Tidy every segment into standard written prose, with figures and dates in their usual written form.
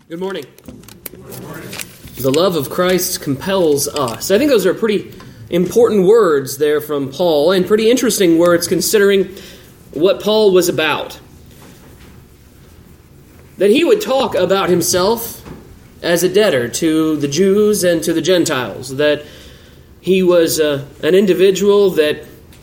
Good morning. The love of Christ compels us. I think those are pretty important words there from Paul, and pretty interesting words considering what Paul was about. That he would talk about himself as a debtor to the Jews and to the Gentiles. That he was an individual that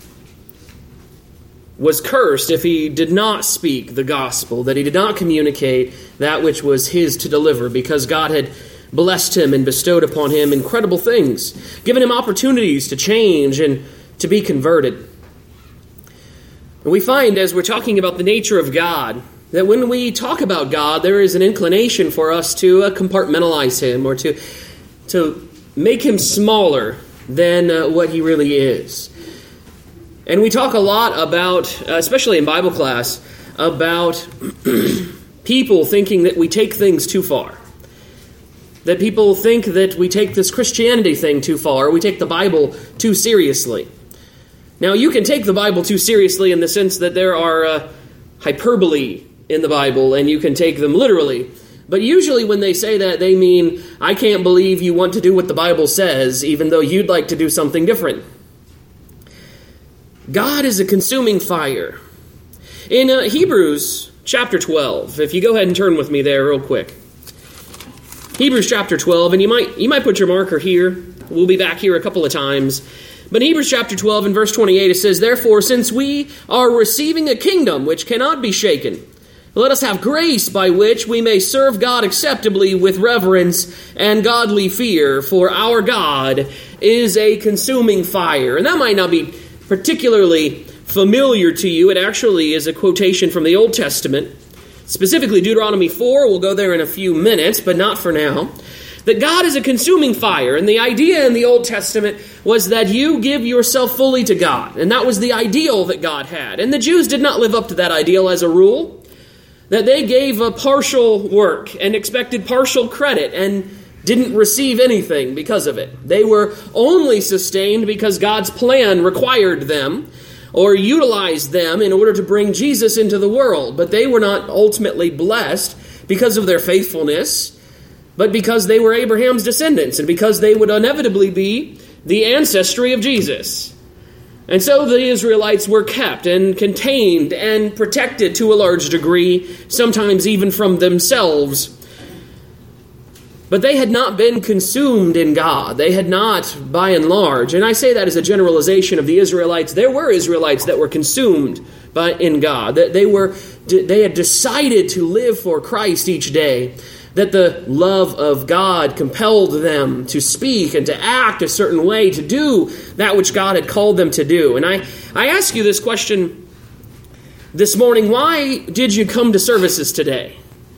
was cursed if he did not speak the gospel, that he did not communicate that which was his to deliver, because God had blessed him and bestowed upon him incredible things, given him opportunities to change and to be converted. And we find, as we're talking about the nature of God, that when we talk about God, there is an inclination for us to compartmentalize him, or to make him smaller than what he really is. And we talk a lot about, especially in Bible class, about people thinking that we take things too far. That people think that we take this Christianity thing too far, or we take the Bible too seriously. Now, you can take the Bible too seriously in the sense that there are hyperbole in the Bible, and you can take them literally. But usually when they say that, they mean, I can't believe you want to do what the Bible says, even though you'd like to do something different. God is a consuming fire. In Hebrews chapter 12, if you go ahead and turn with me there real quick. Hebrews chapter 12, and you might put your marker here. We'll be back here a couple of times. But in Hebrews chapter 12 and verse 28, it says, Therefore, since we are receiving a kingdom which cannot be shaken, let us have grace by which we may serve God acceptably with reverence and godly fear, for our God is a consuming fire. And that might not be particularly familiar to you. It actually is a quotation from the Old Testament, specifically Deuteronomy 4. We'll go there in a few minutes, but not for now. That God is a consuming fire, and the idea in the Old Testament was that you give yourself fully to God, and that was the ideal that God had. And the Jews did not live up to that ideal as a rule, that they gave a partial work and expected partial credit and didn't receive anything because of it. They were only sustained because God's plan required them or utilized them in order to bring Jesus into the world. But they were not ultimately blessed because of their faithfulness, but because they were Abraham's descendants and because they would inevitably be the ancestry of Jesus. And so the Israelites were kept and contained and protected to a large degree, sometimes even from themselves. But they had not been consumed in God. They had not, by and large, and I say that as a generalization of the Israelites. There were Israelites that were consumed in God. That they had decided to live for Christ each day. That the love of God compelled them to speak and to act a certain way, to do that which God had called them to do. And I ask you this question this morning: why did you come to services today?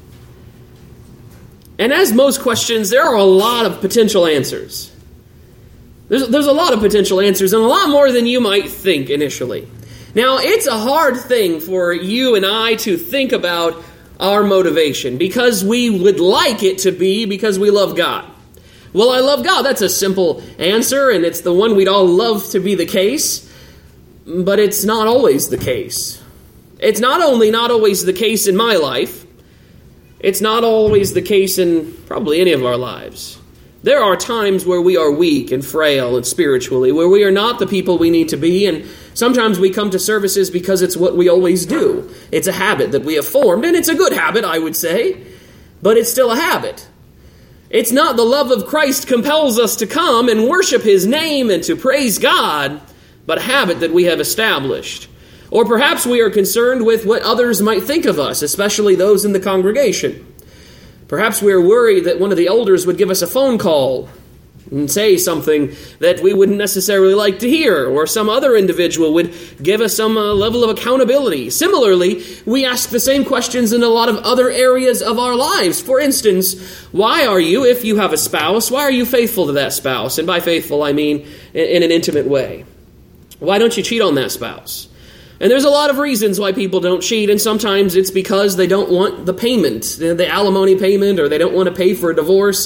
And as most questions, there are a lot of potential answers. There's a lot of potential answers, and a lot more than you might think initially. Now, it's a hard thing for you and I to think about our motivation, because we would like it to be because we love God. Well, I love God. That's a simple answer, and it's the one we'd all love to be the case, but it's not always the case. It's not only not always the case in my life, it's not always the case in probably any of our lives. There are times where we are weak and frail and spiritually, where we are not the people we need to be, and sometimes we come to services because it's what we always do. It's a habit that we have formed, and it's a good habit, I would say, but it's still a habit. It's not the love of Christ compels us to come and worship His name and to praise God, but a habit that we have established. Or perhaps we are concerned with what others might think of us, especially those in the congregation. Perhaps we are worried that one of the elders would give us a phone call and say something that we wouldn't necessarily like to hear, or some other individual would give us some level of accountability. Similarly, we ask the same questions in a lot of other areas of our lives. For instance, why are you, if you have a spouse, why are you faithful to that spouse? And by faithful, I mean in an intimate way. Why don't you cheat on that spouse? And there's a lot of reasons why people don't cheat, and sometimes it's because they don't want the payment, the alimony payment, or they don't want to pay for a divorce.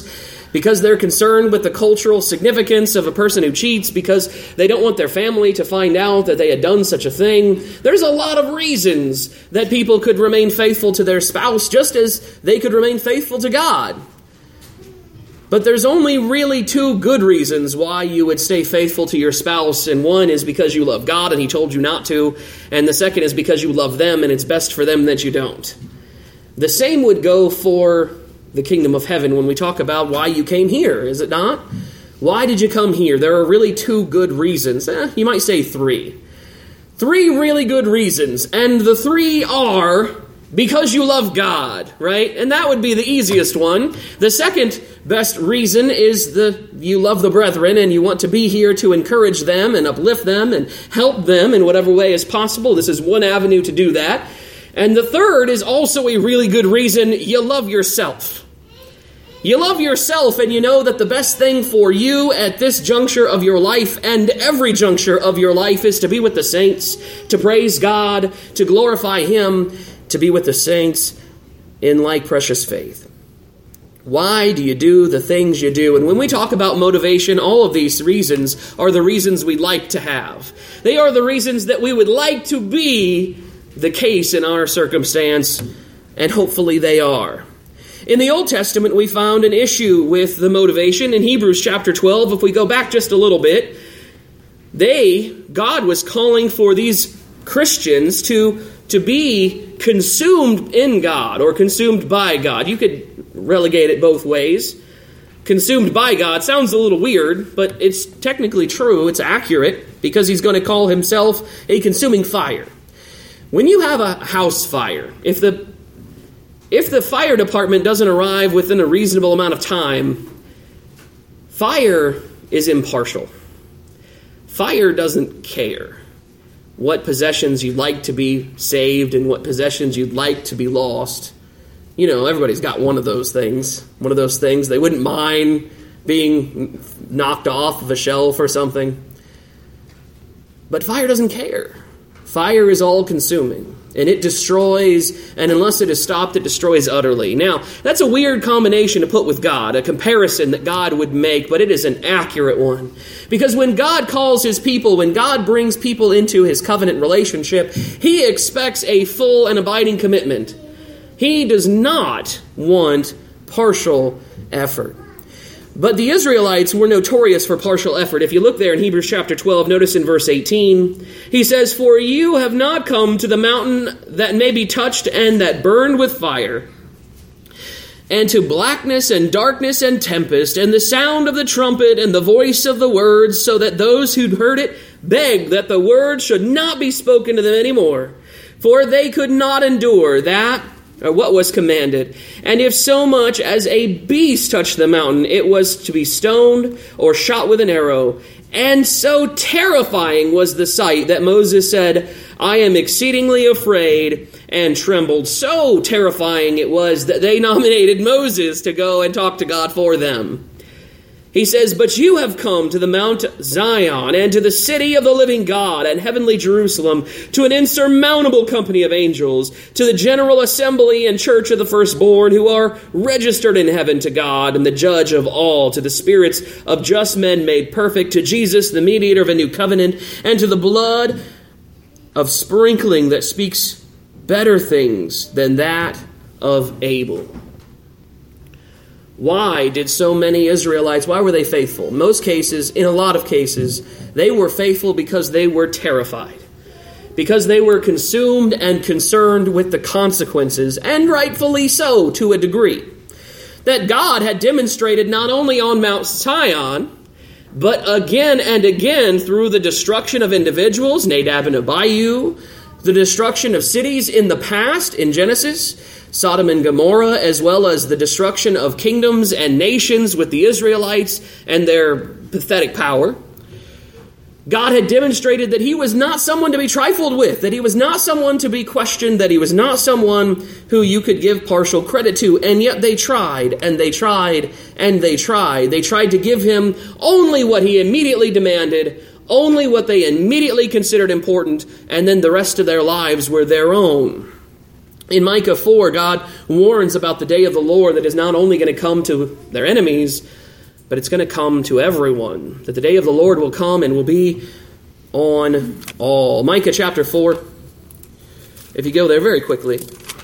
because they're concerned with the cultural significance of a person who cheats, because they don't want their family to find out that they had done such a thing. There's a lot of reasons that people could remain faithful to their spouse, just as they could remain faithful to God. But there's only really two good reasons why you would stay faithful to your spouse, and one is because you love God and He told you not to, and the second is because you love them and it's best for them that you don't. The same would go for the kingdom of heaven when we talk about why you came here, is it not? Why did you come here? There are really two good reasons. You might say three. Three really good reasons. And the three are because you love God, right? And that would be the easiest one. The second best reason is you love the brethren and you want to be here to encourage them and uplift them and help them in whatever way is possible. This is one avenue to do that. And the third is also a really good reason. You love yourself. You love yourself, and you know that the best thing for you at this juncture of your life and every juncture of your life is to be with the saints, to praise God, to glorify Him, to be with the saints in like precious faith. Why do you do the things you do? And when we talk about motivation, all of these reasons are the reasons we like to have. They are the reasons that we would like to be the case in our circumstance, and hopefully they are. In the Old Testament, we found an issue with the motivation. In Hebrews chapter 12, if we go back just a little bit, God was calling for these Christians to be consumed in God or consumed by God. You could relegate it both ways. Consumed by God sounds a little weird, but it's technically true. It's accurate because He's going to call Himself a consuming fire. When you have a house fire, if the fire department doesn't arrive within a reasonable amount of time, fire is impartial. Fire doesn't care what possessions you'd like to be saved and what possessions you'd like to be lost. You know, everybody's got one of those things. One of those things they wouldn't mind being knocked off of a shelf or something. But fire doesn't care. Fire is all-consuming, and it destroys, and unless it is stopped, it destroys utterly. Now, that's a weird combination to put with God, a comparison that God would make, but it is an accurate one. Because when God calls His people, when God brings people into His covenant relationship, He expects a full and abiding commitment. He does not want partial effort. But the Israelites were notorious for partial effort. If you look there in Hebrews chapter 12, notice in verse 18, he says, "For you have not come to the mountain that may be touched and that burned with fire, and to blackness and darkness and tempest, and the sound of the trumpet and the voice of the words, so that those who'd heard it begged that the word should not be spoken to them anymore. For they could not endure that, or what was commanded. And if so much as a beast touched the mountain, it was to be stoned or shot with an arrow. And so terrifying was the sight that Moses said, I am exceedingly afraid, and trembled. So terrifying it was that they nominated Moses to go and talk to God for them. He says, but you have come to the Mount Zion, and to the city of the living God, and heavenly Jerusalem, to an insurmountable company of angels, to the general assembly and church of the firstborn, who are registered in heaven, to God, and the judge of all, to the spirits of just men made perfect, to Jesus, the mediator of a new covenant, and to the blood of sprinkling that speaks better things than that of Abel." Why did so many Israelites, why were they faithful? In most cases, in a lot of cases, they were faithful because they were terrified. Because they were consumed and concerned with the consequences, and rightfully so to a degree. That God had demonstrated not only on Mount Zion, but again and again through the destruction of individuals, Nadab and Abihu, the destruction of cities in the past in Genesis, Sodom and Gomorrah, as well as the destruction of kingdoms and nations with the Israelites and their pathetic power. God had demonstrated that He was not someone to be trifled with, that He was not someone to be questioned, that He was not someone who you could give partial credit to, and yet they tried, and they tried, and they tried. They tried to give Him only what He immediately demanded, only what they immediately considered important, and then the rest of their lives were their own. In Micah 4, God warns about the day of the Lord that is not only going to come to their enemies, but it's going to come to everyone. That the day of the Lord will come and will be on all. Micah chapter 4, if you go there very quickly.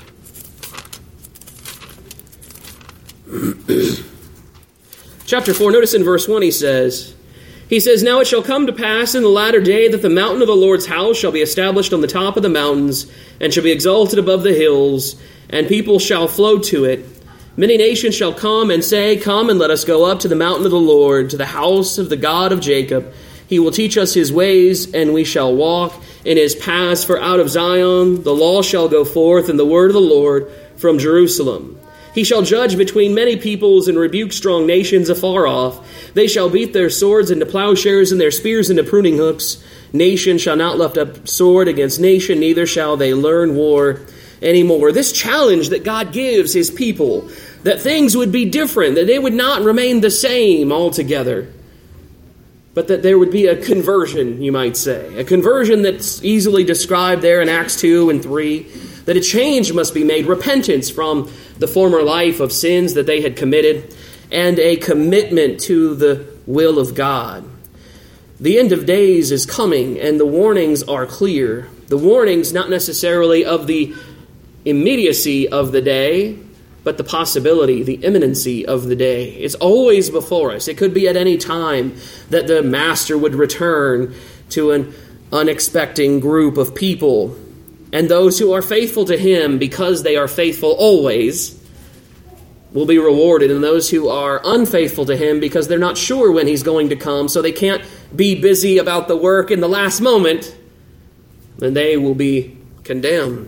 Chapter 4, notice in verse 1 he says, Now it shall come to pass in the latter day that the mountain of the Lord's house shall be established on the top of the mountains, and shall be exalted above the hills, and people shall flow to it. Many nations shall come and say, Come and let us go up to the mountain of the Lord, to the house of the God of Jacob. He will teach us his ways, and we shall walk in his paths. For out of Zion the law shall go forth, and the word of the Lord from Jerusalem. He shall judge between many peoples and rebuke strong nations afar off. They shall beat their swords into plowshares and their spears into pruning hooks. Nation shall not lift up sword against nation, neither shall they learn war anymore. This challenge that God gives his people, that things would be different, that they would not remain the same altogether, but that there would be a conversion, you might say. A conversion that's easily described there in Acts 2 and 3, that a change must be made, repentance from the former life of sins that they had committed, and a commitment to the will of God. The end of days is coming, and the warnings are clear. The warnings not necessarily of the immediacy of the day, but the possibility, the imminency of the day. It's always before us. It could be at any time that the Master would return to an unexpected group of people. And those who are faithful to him, because they are faithful always, will be rewarded. And those who are unfaithful to him, because they're not sure when he's going to come, so they can't be busy about the work in the last moment, then they will be condemned.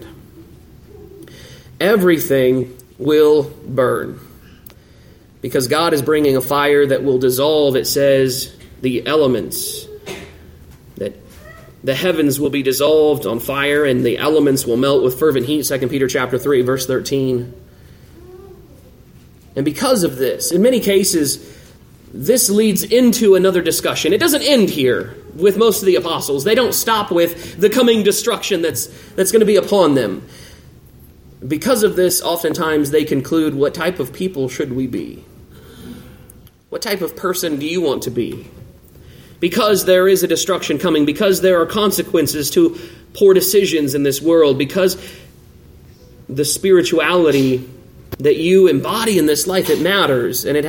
Everything will burn, because God is bringing a fire that will dissolve, it says, the elements. That the heavens will be dissolved on fire, and the elements will melt with fervent heat, 2 Peter chapter 3, verse 13. And because of this, in many cases, this leads into another discussion. It doesn't end here with most of the apostles. They don't stop with the coming destruction that's going to be upon them. Because of this, oftentimes they conclude, what type of people should we be? What type of person do you want to be? Because there is a destruction coming, because there are consequences to poor decisions in this world, because the spirituality that you embody in this life, it matters, and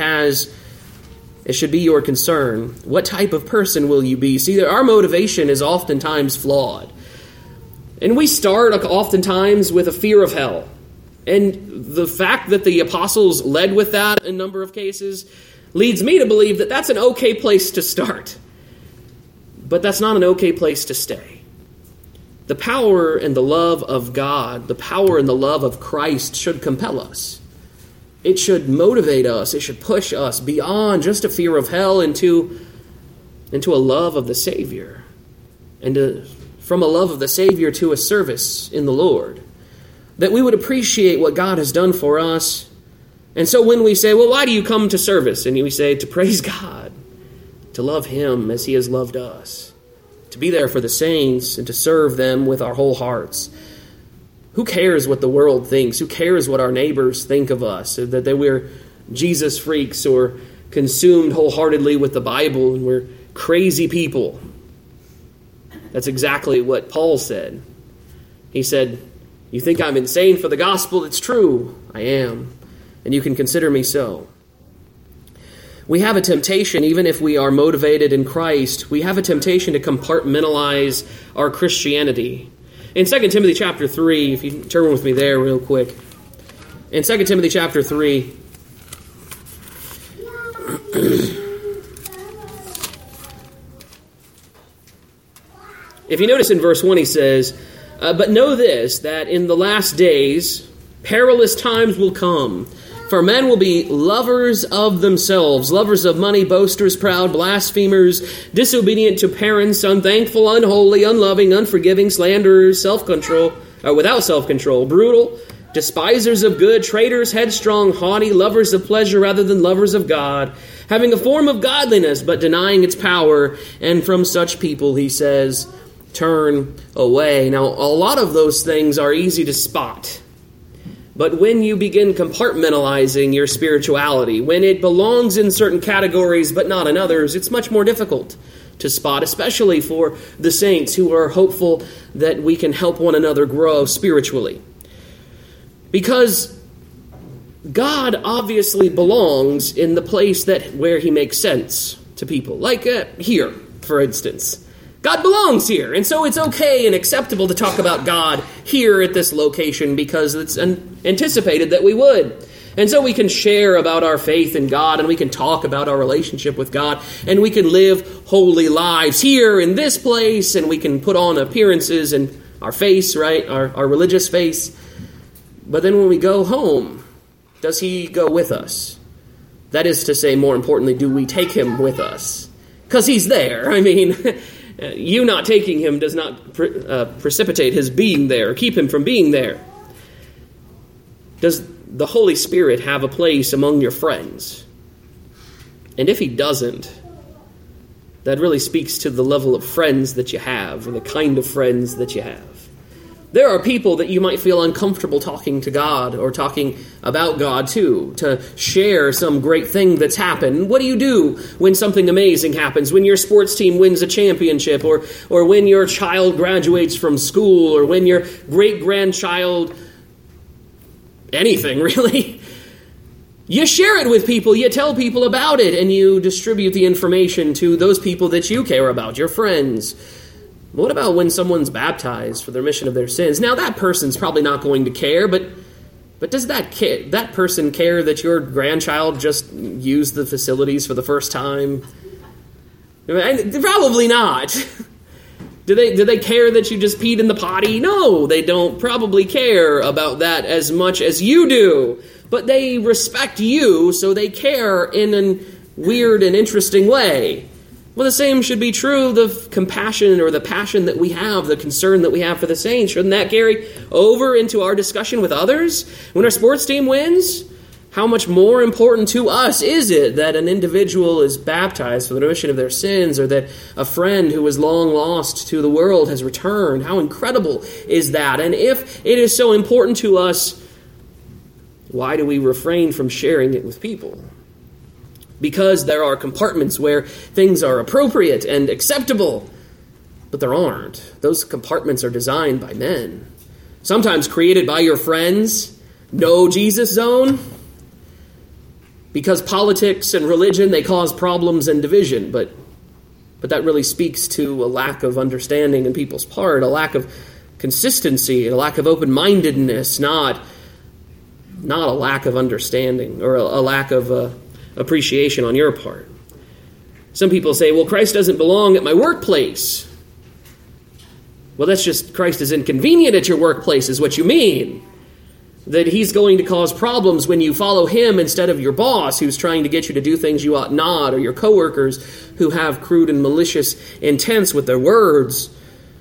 it should be your concern. What type of person will you be? See, our motivation is oftentimes flawed. And we start oftentimes with a fear of hell. And the fact that the apostles led with that in a number of cases leads me to believe that that's an okay place to start. But that's not an okay place to stay. The power and the love of God, the power and the love of Christ should compel us. It should motivate us. It should push us beyond just a fear of hell into a love of the Savior. And from a love of the Savior to a service in the Lord. That we would appreciate what God has done for us. And so when we say, well, why do you come to service? And we say, to praise God, to love him as he has loved us, to be there for the saints and to serve them with our whole hearts. Who cares what the world thinks? Who cares what our neighbors think of us? That we're Jesus freaks or consumed wholeheartedly with the Bible and we're crazy people. That's exactly what Paul said. He said, you think I'm insane for the gospel? It's true. I am. And you can consider me so. We have a temptation, even if we are motivated in Christ, we have a temptation to compartmentalize our Christianity. In 2 Timothy chapter 3, if you turn with me there real quick. In 2 Timothy chapter 3, if you notice in verse 1 he says, but know this, that in the last days perilous times will come. For men will be lovers of themselves, lovers of money, boasters, proud, blasphemers, disobedient to parents, unthankful, unholy, unloving, unforgiving, slanderers, without self-control, brutal, despisers of good, traitors, headstrong, haughty, lovers of pleasure rather than lovers of God, having a form of godliness but denying its power. And from such people, he says, turn away. Now, a lot of those things are easy to spot. But when you begin compartmentalizing your spirituality, when it belongs in certain categories but not in others, it's much more difficult to spot, especially for the saints who are hopeful that we can help one another grow spiritually. Because God obviously belongs in the place where he makes sense to people. Like here, for instance. God belongs here, and so it's okay and acceptable to talk about God here at this location because it's anticipated that we would. And so we can share about our faith in God, and we can talk about our relationship with God, and we can live holy lives here in this place, and we can put on appearances and our face, right, our religious face. But then when we go home, does he go with us? That is to say, more importantly, do we take him with us? Because he's there. I mean, you not taking him does not precipitate his being there, keep him from being there. Does the Holy Spirit have a place among your friends? And if he doesn't, that really speaks to the level of friends that you have, or the kind of friends that you have. There are people that you might feel uncomfortable talking to God or talking about God to share some great thing that's happened. What do you do when something amazing happens? When your sports team wins a championship, or when your child graduates from school, or when your great-grandchild, anything really. You share it with people, you tell people about it, and you distribute the information to those people that you care about, your friends. What about when someone's baptized for the remission of their sins? Now, that person's probably not going to care, but does that person care that your grandchild just used the facilities for the first time? Probably not. Do they care that you just peed in the potty? No, they don't probably care about that as much as you do. But they respect you, so they care in a weird and interesting way. Well, the same should be true of the compassion or the passion that we have, the concern that we have for the saints. Shouldn't that carry over into our discussion with others? When our sports team wins, how much more important to us is it that an individual is baptized for the remission of their sins, or that a friend who was long lost to the world has returned? How incredible is that? And if it is so important to us, why do we refrain from sharing it with people? Because there are compartments where things are appropriate and acceptable, but there aren't. Those compartments are designed by men, sometimes created by your friends. No Jesus zone. Because politics and religion, they cause problems and division, but that really speaks to a lack of understanding in people's part, a lack of consistency, a lack of open-mindedness, not a lack of understanding or a lack of appreciation on your part. Some people say, well, Christ doesn't belong at my workplace. Well, that's just Christ is inconvenient at your workplace is what you mean. That he's going to cause problems when you follow him instead of your boss who's trying to get you to do things you ought not, or your coworkers who have crude and malicious intents with their words.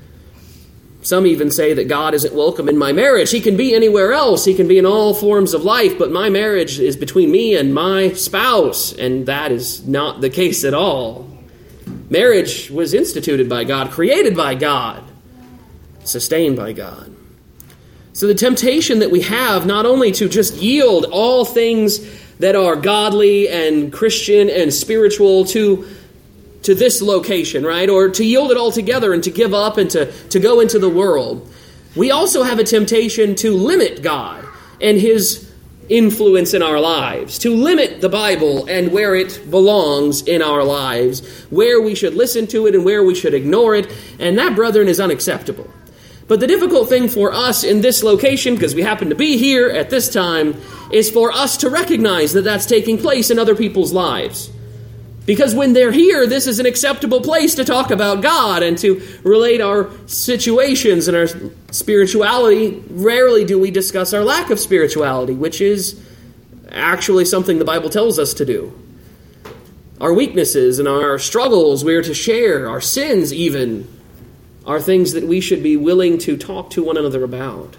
Some even say that God isn't welcome in my marriage. He can be anywhere else. He can be in all forms of life, but my marriage is between me and my spouse, and that is not the case at all. Marriage was instituted by God, created by God, sustained by God. So the temptation that we have, not only to just yield all things that are godly and Christian and spiritual to this location, right? Or to yield it all together and to give up and to go into the world. We also have a temptation to limit God and his influence in our lives, to limit the Bible and where it belongs in our lives, where we should listen to it and where we should ignore it. And that, brethren, is unacceptable. But the difficult thing for us in this location, because we happen to be here at this time, is for us to recognize that that's taking place in other people's lives. Because when they're here, this is an acceptable place to talk about God and to relate our situations and our spirituality. Rarely do we discuss our lack of spirituality, which is actually something the Bible tells us to do. Our weaknesses and our struggles we are to share, our sins even, are things that we should be willing to talk to one another about.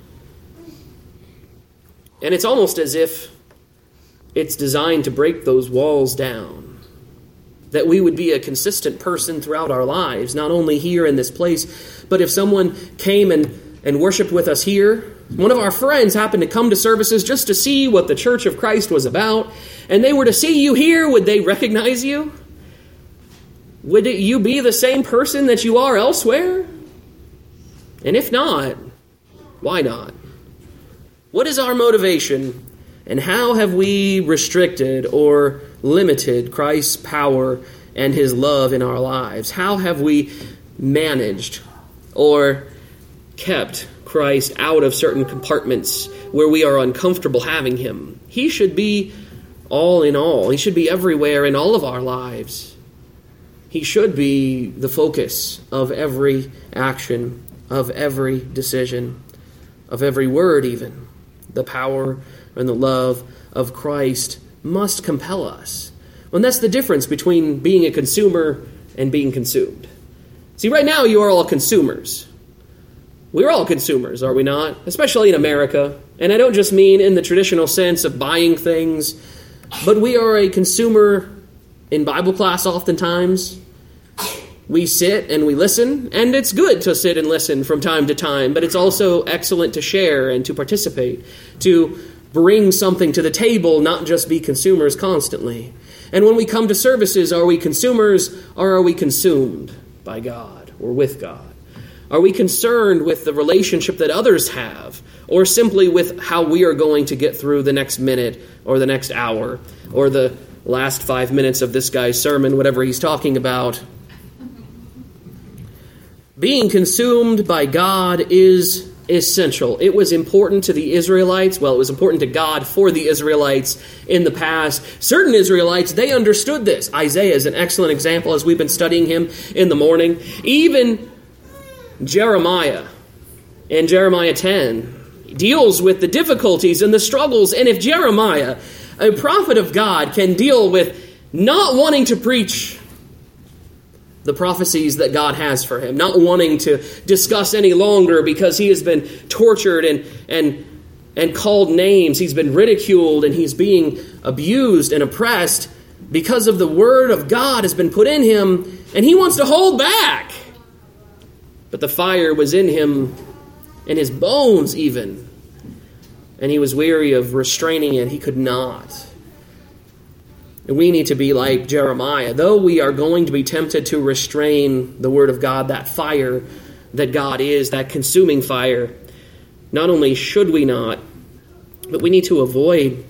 And it's almost as if it's designed to break those walls down. That we would be a consistent person throughout our lives, not only here in this place, but if someone came and and worshiped with us here. One of our friends happened to come to services just to see what the Church of Christ was about, and they were to see you here. Would they recognize you? Would you be the same person that you are elsewhere? And if not, why not? What is our motivation, and how have we restricted or limited Christ's power and his love in our lives? How have we managed or kept Christ out of certain compartments where we are uncomfortable having him? He should be all in all. He should be everywhere in all of our lives. He should be the focus of every action, of every decision, of every word even. The power and the love of Christ must compel us. And that's the difference between being a consumer and being consumed. See, right now you are all consumers. We're all consumers, are we not? Especially in America. And I don't just mean in the traditional sense of buying things, but we are a consumer in Bible class oftentimes. We sit and we listen, and it's good to sit and listen from time to time, but it's also excellent to share and to participate, to bring something to the table, not just be consumers constantly. And when we come to services, are we consumers or are we consumed by God or with God? Are we concerned with the relationship that others have, or simply with how we are going to get through the next minute or the next hour or the last 5 minutes of this guy's sermon, whatever he's talking about? Being consumed by God is essential. It was important to the Israelites. Well, it was important to God for the Israelites in the past. Certain Israelites, they understood this. Isaiah is an excellent example as we've been studying him in the morning. Even Jeremiah in Jeremiah 10 deals with the difficulties and the struggles. And if Jeremiah, a prophet of God, can deal with not wanting to preach the prophecies that God has for him, not wanting to discuss any longer because he has been tortured and called names, he's been ridiculed, and he's being abused and oppressed because of the word of God has been put in him, and he wants to hold back. But the fire was in him, in his bones even, and he was weary of restraining it. He could not. And we need to be like Jeremiah. Though we are going to be tempted to restrain the word of God, that fire that God is, that consuming fire, not only should we not, but we need to avoid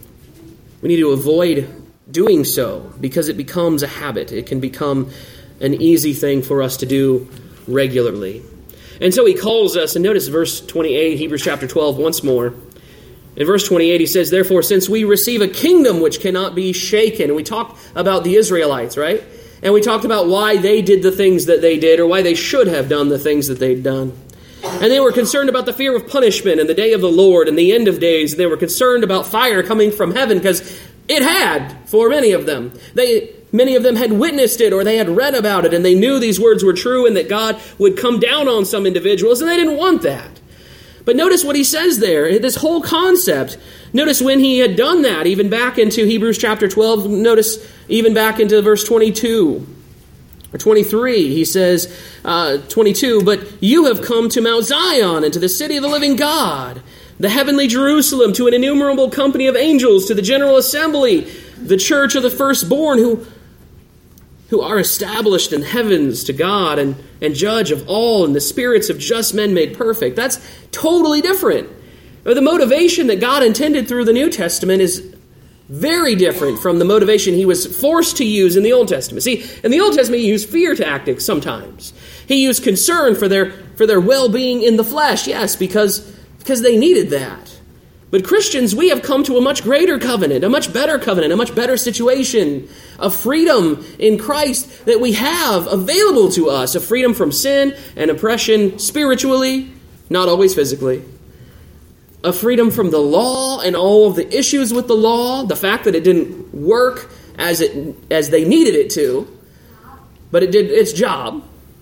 doing so, because it becomes a habit. It can become an easy thing for us to do regularly. And so he calls us, and notice verse 28, Hebrews chapter 12 once more. In verse 28, he says, "Therefore, since we receive a kingdom which cannot be shaken." And we talked about the Israelites, right? And we talked about why they did the things that they did, or why they should have done the things that they'd done. And they were concerned about the fear of punishment and the day of the Lord and the end of days. And they were concerned about fire coming from heaven, because it had for many of them. Many of them had witnessed it, or they had read about it, and they knew these words were true and that God would come down on some individuals, and they didn't want that. But notice what he says there, this whole concept. Notice when he had done that, even back into Hebrews chapter 12, notice even back into verse 22 or 23, he says, 22, "But you have come to Mount Zion and to the city of the living God, the heavenly Jerusalem, to an innumerable company of angels, to the general assembly, the church of the firstborn who are established in heavens, to God and judge of all, and the spirits of just men made perfect." That's totally different. The motivation that God intended through the New Testament is very different from the motivation he was forced to use in the Old Testament. See, in the Old Testament, he used fear tactics sometimes. He used concern for their well-being in the flesh, yes, because they needed that. But Christians, we have come to a much greater covenant, a much better situation, a freedom in Christ that we have available to us, a freedom from sin and oppression spiritually, not always physically, a freedom from the law and all of the issues with the law, the fact that it didn't work as they needed it to, but it did its job.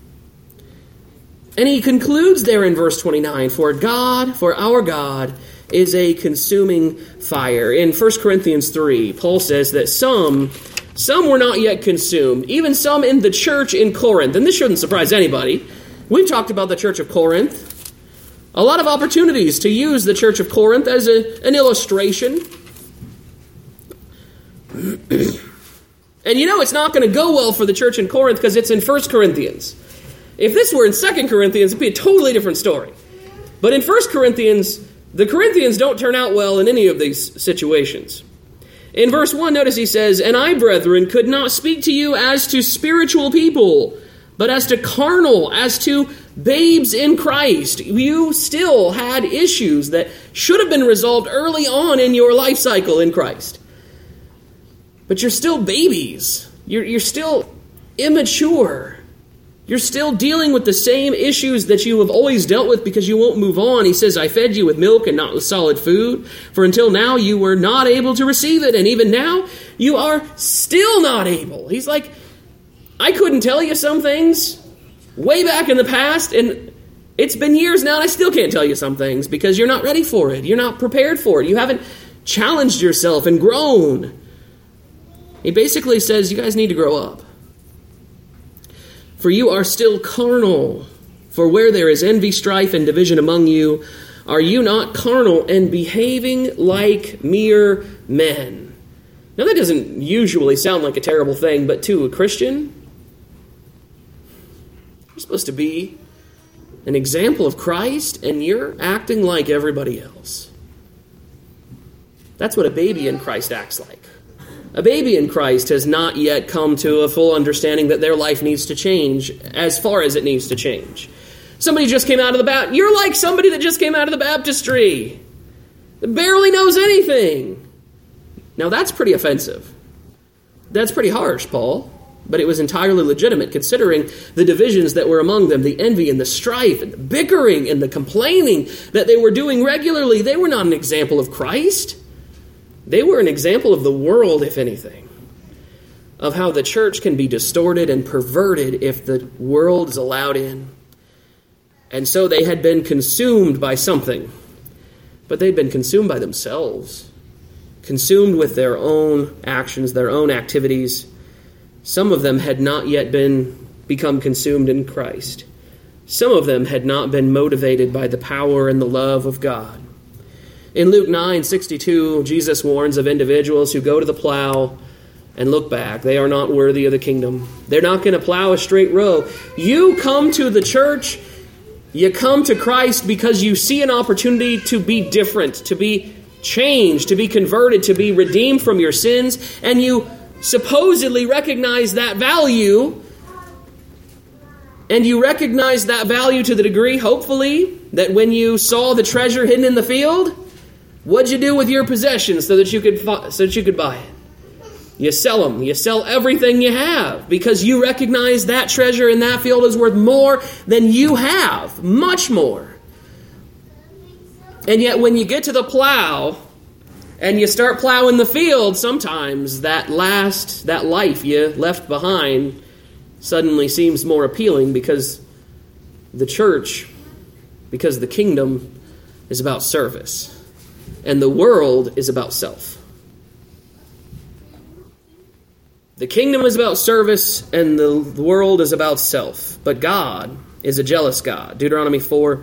And he concludes there in verse 29, for our God, is a consuming fire. In 1 Corinthians 3, Paul says that some were not yet consumed, even some in the church in Corinth. And this shouldn't surprise anybody. We've talked about the church of Corinth. A lot of opportunities to use the church of Corinth as an illustration. And it's not going to go well for the church in Corinth because it's in 1 Corinthians. If this were in 2 Corinthians, it'd be a totally different story. But in 1 Corinthians, the Corinthians don't turn out well in any of these situations. In verse 1, notice he says, "And I, brethren, could not speak to you as to spiritual people, but as to carnal, as to babes in Christ." You still had issues that should have been resolved early on in your life cycle in Christ. But you're still babies. You're still immature. You're still dealing with the same issues that you have always dealt with because you won't move on. He says, "I fed you with milk and not with solid food, for until now you were not able to receive it, and even now you are still not able." He's like, I couldn't tell you some things way back in the past, and it's been years now, and I still can't tell you some things because you're not ready for it. You're not prepared for it. You haven't challenged yourself and grown. He basically says, you guys need to grow up. "For you are still carnal. For where there is envy, strife, and division among you, are you not carnal and behaving like mere men?" Now that doesn't usually sound like a terrible thing, but to a Christian, you're supposed to be an example of Christ, and you're acting like everybody else. That's what a baby in Christ acts like. A baby in Christ has not yet come to a full understanding that their life needs to change as far as it needs to change. Somebody just came out of the Baptist. You're like somebody that just came out of the baptistry. That barely knows anything. Now that's pretty offensive. That's pretty harsh, Paul. But it was entirely legitimate considering the divisions that were among them, the envy and the strife and the bickering and the complaining that they were doing regularly. They were not an example of Christ. They were an example of the world, if anything, of how the church can be distorted and perverted if the world is allowed in. And so they had been consumed by something, but they'd been consumed by themselves, consumed with their own actions, their own activities. Some of them had not yet become consumed in Christ. Some of them had not been motivated by the power and the love of God. In Luke 9:62, Jesus warns of individuals who go to the plow and look back. They are not worthy of the kingdom. They're not going to plow a straight row. You come to the church, you come to Christ because you see an opportunity to be different, to be changed, to be converted, to be redeemed from your sins, and you supposedly recognize that value. And you recognize that value to the degree, hopefully, that when you saw the treasure hidden in the field, what'd you do with your possessions so that you could buy it? You sell them. You sell everything you have because you recognize that treasure in that field is worth more than you have, much more. And yet when you get to the plow and you start plowing the field, sometimes that life you left behind suddenly seems more appealing because the kingdom is about service. And the world is about self. The kingdom is about service, and the world is about self. But God is a jealous God. Deuteronomy 4.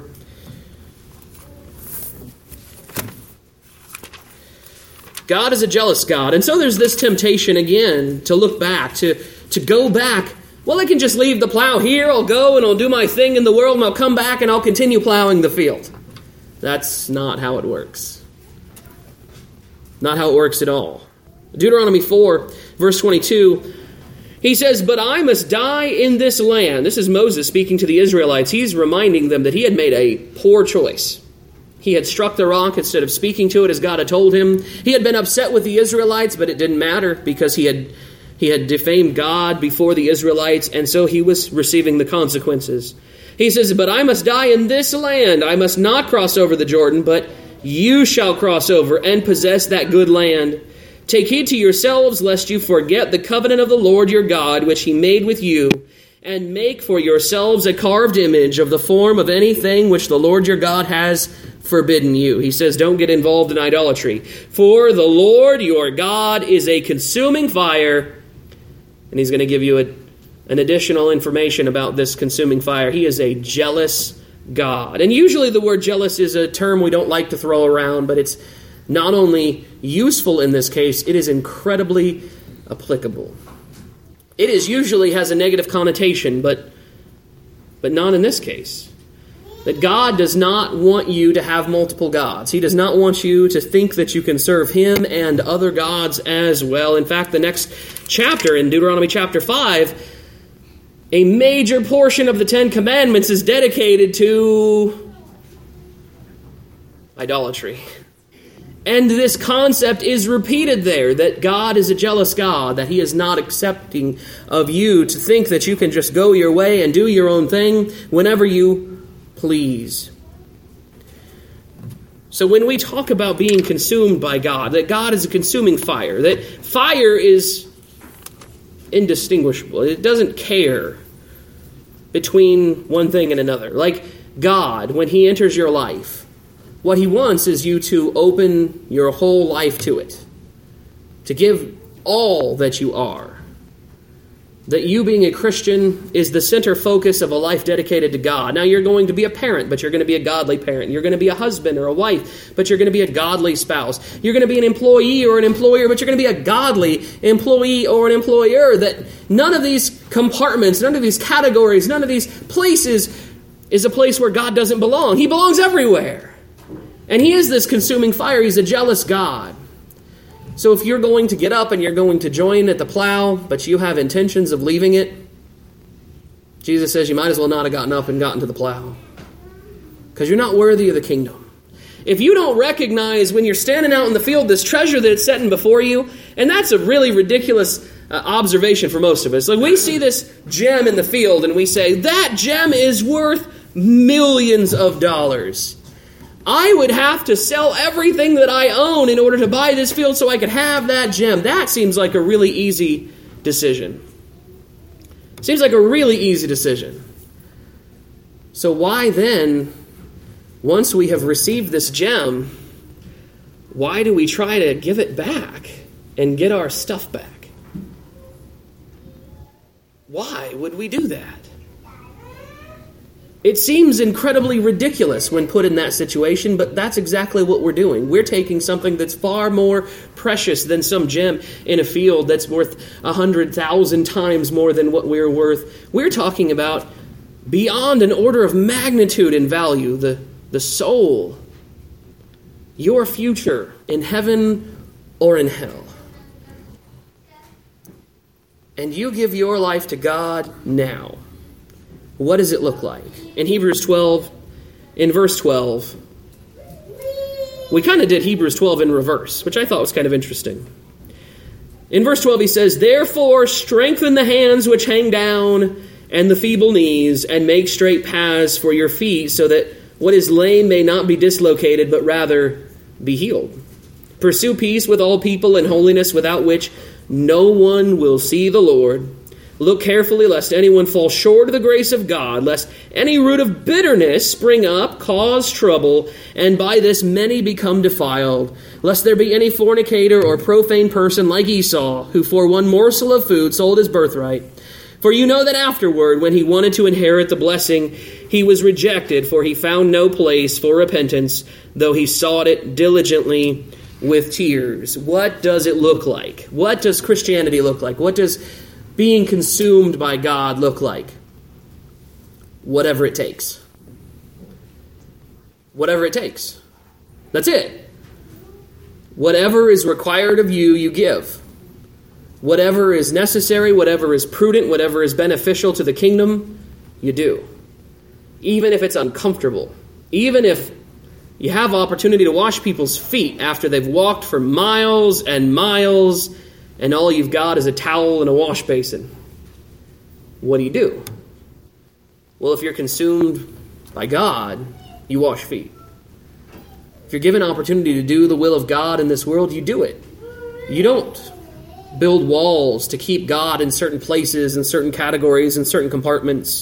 God is a jealous God. And so there's this temptation again to look back, to go back. Well, I can just leave the plow here. I'll go and I'll do my thing in the world, and I'll come back and I'll continue plowing the field. That's not how it works. Not how it works at all. Deuteronomy 4, verse 22, he says, "But I must die in this land." This is Moses speaking to the Israelites. He's reminding them that he had made a poor choice. He had struck the rock instead of speaking to it as God had told him. He had been upset with the Israelites, but it didn't matter because he had defamed God before the Israelites, and so he was receiving the consequences. He says, "But I must die in this land. I must not cross over the Jordan, but you shall cross over and possess that good land. Take heed to yourselves, lest you forget the covenant of the Lord your God, which he made with you, and make for yourselves a carved image of the form of anything which the Lord your God has forbidden you." He says, don't get involved in idolatry. "For the Lord your God is a consuming fire." And he's going to give you an additional information about this consuming fire. He is a jealous God. And usually the word jealous is a term we don't like to throw around, but it's not only useful in this case, it is incredibly applicable. It usually has a negative connotation, but not in this case. That God does not want you to have multiple gods. He does not want you to think that you can serve Him and other gods as well. In fact, the next chapter, in Deuteronomy chapter 5, a major portion of the Ten Commandments is dedicated to idolatry. And this concept is repeated there, that God is a jealous God, that He is not accepting of you to think that you can just go your way and do your own thing whenever you please. So when we talk about being consumed by God, that God is a consuming fire, that fire is indistinguishable. It doesn't care between one thing and another. Like God, when He enters your life, what He wants is you to open your whole life to it, to give all that you are. That you being a Christian is the center focus of a life dedicated to God. Now you're going to be a parent, but you're going to be a godly parent. You're going to be a husband or a wife, but you're going to be a godly spouse. You're going to be an employee or an employer, but you're going to be a godly employee or an employer. That none of these compartments, none of these categories, none of these places is a place where God doesn't belong. He belongs everywhere. And He is this consuming fire. He's a jealous God. So if you're going to get up and you're going to join at the plow, but you have intentions of leaving it, Jesus says you might as well not have gotten up and gotten to the plow. Because you're not worthy of the kingdom. If you don't recognize when you're standing out in the field this treasure that it's setting before you, and that's a really ridiculous observation for most of us. Like we see this gem in the field and we say, that gem is worth millions of dollars. I would have to sell everything that I own in order to buy this field so I could have that gem. That seems like a really easy decision. Seems like a really easy decision. So why then, once we have received this gem, why do we try to give it back and get our stuff back? Why would we do that? It seems incredibly ridiculous when put in that situation, but that's exactly what we're doing. We're taking something that's far more precious than some gem in a field that's worth 100,000 times more than what we're worth. We're talking about beyond an order of magnitude in value, the soul, your future in heaven or in hell. And you give your life to God now. What does it look like? In Hebrews 12, in verse 12, we kind of did Hebrews 12 in reverse, which I thought was kind of interesting. In verse 12 he says, therefore strengthen the hands which hang down and the feeble knees, and make straight paths for your feet, so that what is lame may not be dislocated, but rather be healed. Pursue peace with all people and holiness, without which no one will see the Lord. Look carefully lest anyone fall short of the grace of God, lest any root of bitterness spring up, cause trouble, and by this many become defiled. Lest there be any fornicator or profane person like Esau, who for one morsel of food sold his birthright. For you know that afterward, when he wanted to inherit the blessing, he was rejected, for he found no place for repentance, though he sought it diligently with tears. What does it look like? What does Christianity look like? What does being consumed by God look like? Whatever it takes. Whatever it takes. That's it. Whatever is required of you, you give. Whatever is necessary, whatever is prudent, whatever is beneficial to the kingdom, you do. Even if it's uncomfortable. Even if you have opportunity to wash people's feet after they've walked for miles and miles, and all you've got is a towel and a wash basin. What do? Well, if you're consumed by God, you wash feet. If you're given opportunity to do the will of God in this world, you do it. You don't build walls to keep God in certain places, in certain categories, in certain compartments.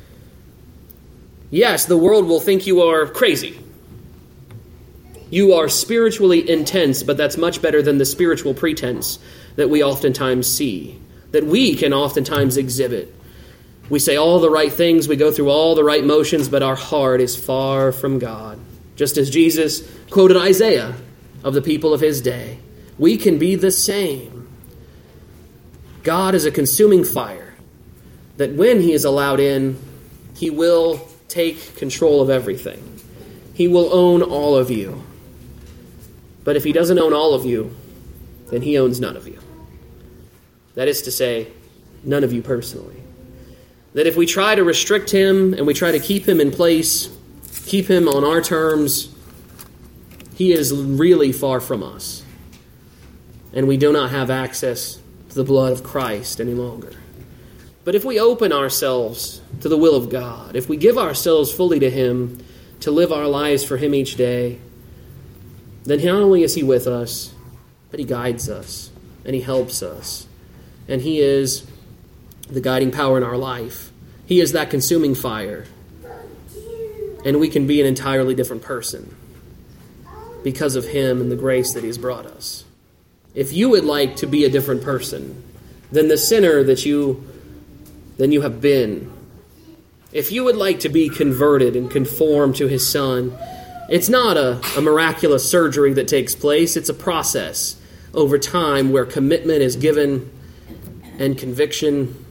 Yes, the world will think you are crazy. You are spiritually intense, but that's much better than the spiritual pretense that we oftentimes see, that we can oftentimes exhibit. We say all the right things, we go through all the right motions, but our heart is far from God. Just as Jesus quoted Isaiah of the people of his day, we can be the same. God is a consuming fire that when he is allowed in, he will take control of everything. He will own all of you. But if he doesn't own all of you, then he owns none of you. That is to say, none of you personally. That if we try to restrict him and we try to keep him in place, keep him on our terms, he is really far from us. And we do not have access to the blood of Christ any longer. But if we open ourselves to the will of God, if we give ourselves fully to him to live our lives for him each day, then not only is he with us, but he guides us and he helps us. And he is the guiding power in our life. He is that consuming fire. And we can be an entirely different person because of him and the grace that he has brought us. If you would like to be a different person than the sinner that you have been, if you would like to be converted and conform to his Son, it's not a miraculous surgery that takes place. It's a process over time where commitment is given and conviction.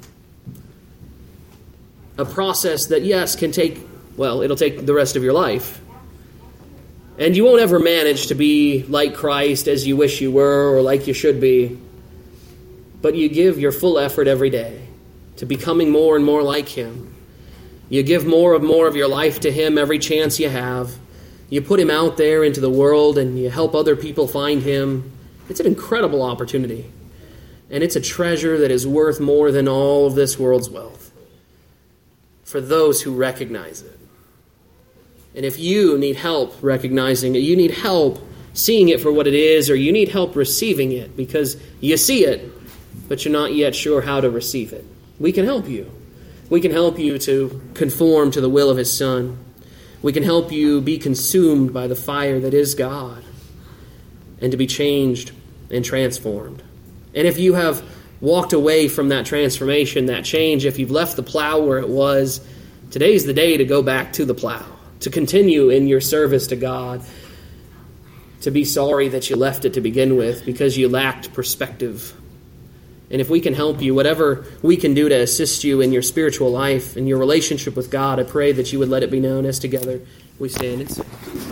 A process that, yes, can take, it'll take the rest of your life. And you won't ever manage to be like Christ as you wish you were or like you should be. But you give your full effort every day to becoming more and more like him. You give more of your life to him every chance you have. You put him out there into the world and you help other people find him. It's an incredible opportunity. And it's a treasure that is worth more than all of this world's wealth for those who recognize it. And if you need help recognizing it, you need help seeing it for what it is, or you need help receiving it because you see it, but you're not yet sure how to receive it, we can help you. We can help you to conform to the will of his Son. We can help you be consumed by the fire that is God and to be changed and transformed. And if you have walked away from that transformation, that change, if you've left the plow where it was, today's the day to go back to the plow, to continue in your service to God, to be sorry that you left it to begin with because you lacked perspective. And if we can help you, whatever we can do to assist you in your spiritual life, in your relationship with God, I pray that you would let it be known as together we stand and sing.